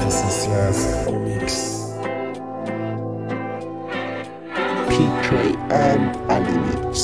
Essentials Remix PKN Alimix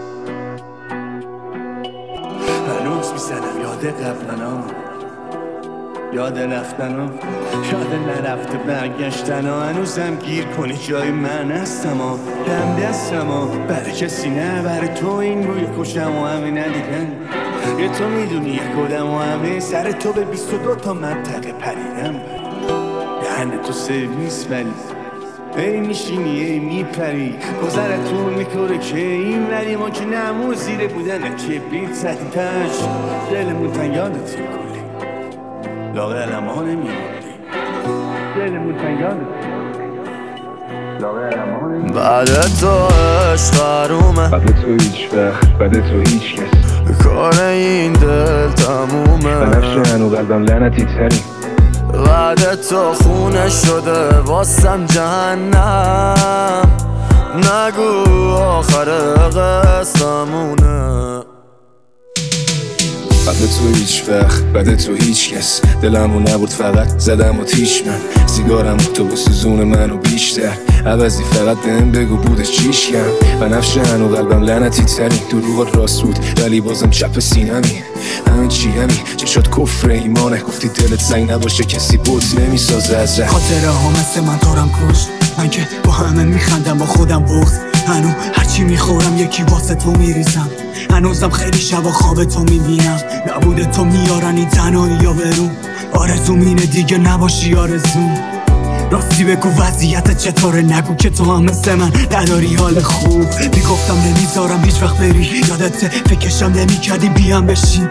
هنوز میزنم یاد قبلنا، یاد رفتنا، یاد نرفته برگشتنا. هنوزم گیر کنی جای من هستم و دم دستم و برای کسی نه، برای تو این روی کشم و همه ندیدن. یه تو میدونی یک کدم و همه سر تو به 22 تا منطقه پریدم. دهن تو سرویس ولی ای میشینی ای میپری، گذرتون میکنه که این ولی ما که نمو زیره بودن کبریت زدی تش. دلمون تن یادت کلی لاغرم ها نمیمونی، دلمون تن یادت لاغرم ها نمیمونی. بعد تو عشق حرومه، بعد تو هیچ وقت، بعد تو هیچ کس، کار این دل تمومه. بنفشه هنو قلبم لعنتی تری، بعد تو خونه شده واسم جهنم. نگو آخر قصه‌مونه. بعد تو هیچ وقت، بعد تو هیچ کس، دلمو نبرد فقط زدم و تیش من. سیگارم تو بسوزون منو بیشتر، عوضی فقط بهم بگو بودش چیش کم. بنفشه هنو قلبم لعنتی تری، دروغات راست بود ولی بازم چپ سینمی. همه چی همی چشات کفر ایمانه، گفتی دلت زنگ نباشه کسی بود نمیسازه از ره. خاطره ها مثل من دارم کش، من که با همه میخندم با خودم بغض. هنو هرچی میخورم یکی واسه تو میریزم. هنوزم خیلی شبا خواب تو میبینم. نبوده تو میارن این تنهایی یا برون. آرزوم اینه دیگه نباشی آرزوم. راستی بگو وضعیت چطوره، نگو که تو هم مثل من نداری حال خوب. میگفتم نمیذارم هیچ وقت بری، یادته فکرشم نمیکردی بیام بشی.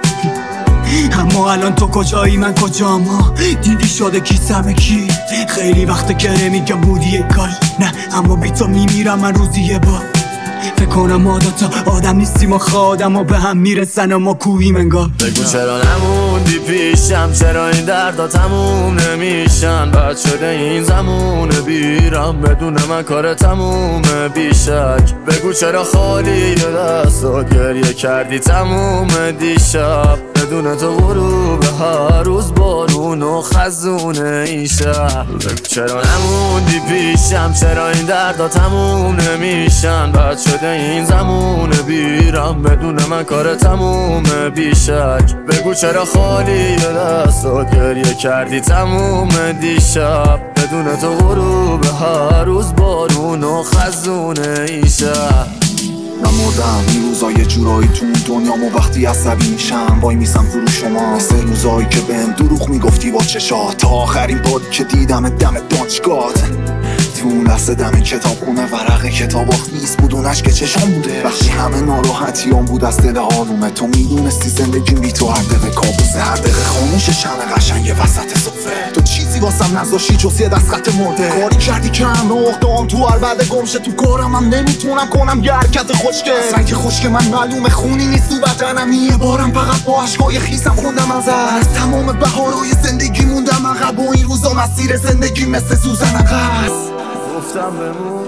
اما الان تو کجایی من کجام، دیدی شده کی سم کی. خیلی وقته که نمیگم بودی یک کار نه، اما بی تو میمیرم من روزی یه بار. فکر کنم ما دوتا آدم نیستیم و خودم و به هم میرسن و ما کوهیم انگار. بگو چرا نموندی پیشم، چرا این دردا تموم نمیشن. بد شده این زمونه بیرم بدون من کار تمومه بیشک. بگو چرا خالی دستات گریه کردی تموم دیشب. بدون تو غروب هر روز بارون و خزونه این شب. بگو چرا نموندی پیشم، چرا این دردا تموم نمیشن. بد شده این زمونه بیرم بدون من کار تمومه بیشک. بگو چرا خالی دستات گریه کردی تموم دیشب. بدون تو غروب هر روز بارون و خزونه این شب. من مردم این روزا یه جورایی تو اون دنیامو وقتی عصبی میشم وای میسم فرو شما. مثل روزایی که بهم دروغ میگفتی با چشات، تا آخرین بار که دیدم دم دانشگاهت. تو اون لحظه دم کتاب خونه ورق کتاب آخویز بود، اونش که چشام بوده. وقتی همه ناراحتیام بود از دل آرومه، تو میدونستی زندگیم بی تو هر دقیقه کابوسه. هر دقیقه خاموش شمع قشنگ وسط صفه، تو چیزی واسم نذاشتی جز یه دست خط مرده. کاری کردی که همراه دام تو هر بعد گمشه. تو کارم هم نمیتونم کنم یه حرکت خوشگه. رنگ خشک من معلومه خونی نیست تو بدنم. یه بارم فقط با عشقای خیسم خوندم از تمام بهارای زندگی موندم عقب. و این روزا مسیر زندگی مثل سوزن عقب. گفتم بمون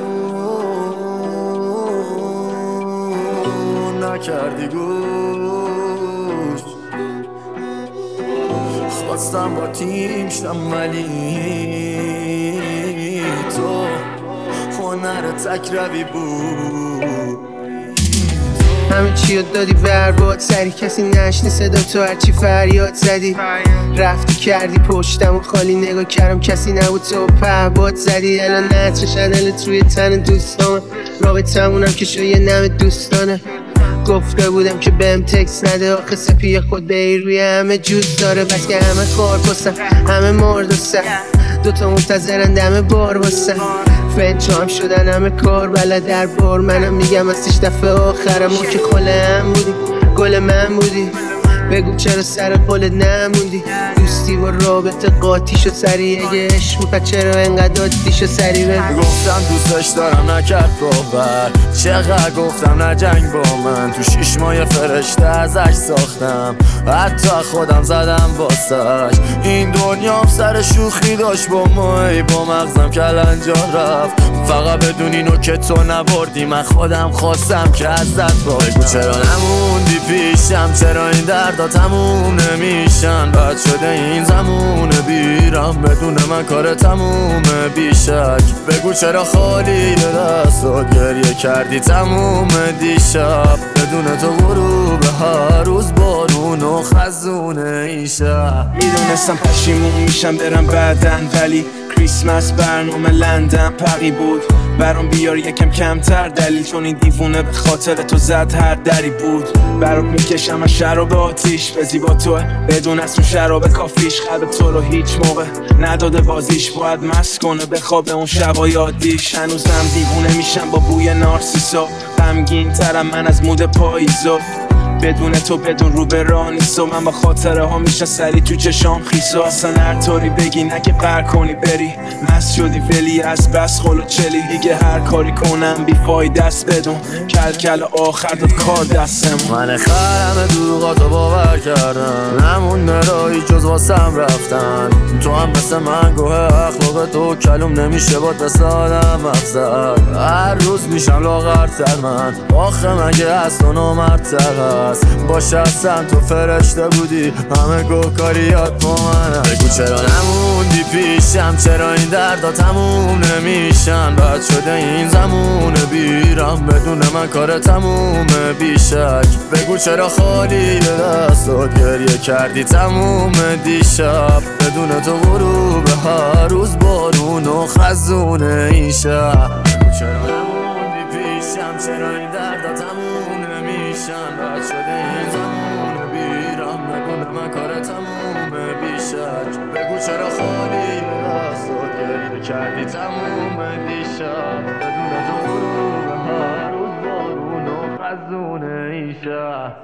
نکردی گوش، خواستم با تیم شم ولی تو هنر تک روی بود. همه چی رو دادی برباد، سری کسی نشنی صدا تو هرچی فریاد زدی. رفتی کردی پشتم و خالی نگاه کردم کسی نبود تو پهباد زدی. الان نتر شدلت روی تن دوستان، رابطمونم که شو یه نم دوستانه. گفته بودم که بهم تکس نده، آخه سپی خود به روی همه جوز داره. بس که همه خار بستن همه مرد و سر، دوتا منتظرن دم بار بستن. فنچام شدن همه کار بلد در بار. منم میگم ازش دفعه آخرم ما که خلم بودی گل من بودی. بگو چرا سر قولت نموندی، دوستی و رابطه قاطی شد سری. اگه عشق می‌کنی چرا انقدر عادی شد سری. گفتم دوستش دارم نکرد باور، چقدر گفتم نجنگ با من. تو 6 ماه فرشته ازش ساختم، حتی خودم زدم واسش. این دنیام سر شوخی داشت با ما، ای با مغزم کلنجار رفت. فقط بدون اینو که تو نبردی من خودم خواستم که ازت باید. بگو چرا نموندی پیشم، چرا این درد دردا تموم نمیشن. بد شده این زمون بیرم بدون من کار تمومه بیشک. بگو چرا خالی دستات گریه کردی تموم دیشب. بدون تو غروب هر روز بارون و خزونه این شب. میدونستم پشیمون میشم برم بعدن، ولی کریسمس برنامه لندن پقی بود. برام بیار یکم کمتر دلیل، چون این دیوونه به خاطر تو زد هر دری بود. برات میکشم از شراب آتیش، به زیبا توه بدون اسم شراب کافیش. قلب تو رو هیچ موقع نداده بازیش، باید مست کنه بخوابه اون شبای عادیش. هنوزم دیوونه میشم با بوی نارسیسا، غمگین ترم من از مود پاییزا. بدون تو بدون رو به راه نیست و من با خاطره ها میشه سری تو چشام خیسا. اصلا هر طوری بگی نگه بر کنی بری، مست شدی ولی از بس خلو چلی. دیگه هر کاری کنم بی فایده است، بدون کل آخر داد کار دستم. من خرم دروغاتو باور کردم، نمونده راهی جز واسم رفتن. تو هم مثل من گوه اخلاق تو کلوم نمیشه باد مثل آدم افزر. هر روز میشم لاغرتر من، آخه مگه از تو نامردتر باشه اصلا تو فرشته بودی، همه گوهکاریات با منم. بگو چرا نموندی پیشم، چرا این دردا تموم نمیشن. بد شده این زمون بیرم بدون من کار تمومه بیشک. بگو چرا خالی دستات گریه کردی تموم دیشب. بدون تو غروب هر روز بارون و خزونه این شب. بگو چرا نموندی پیشم، چرا این دردا تموم نمیشن. بد شده این زمان بیرم بدون من کار تمومه بیشک. بگو چرا خالی دستات گریه کردی تموم دیشب. بدون تو غروب هر روز بارون و خزونه این شب.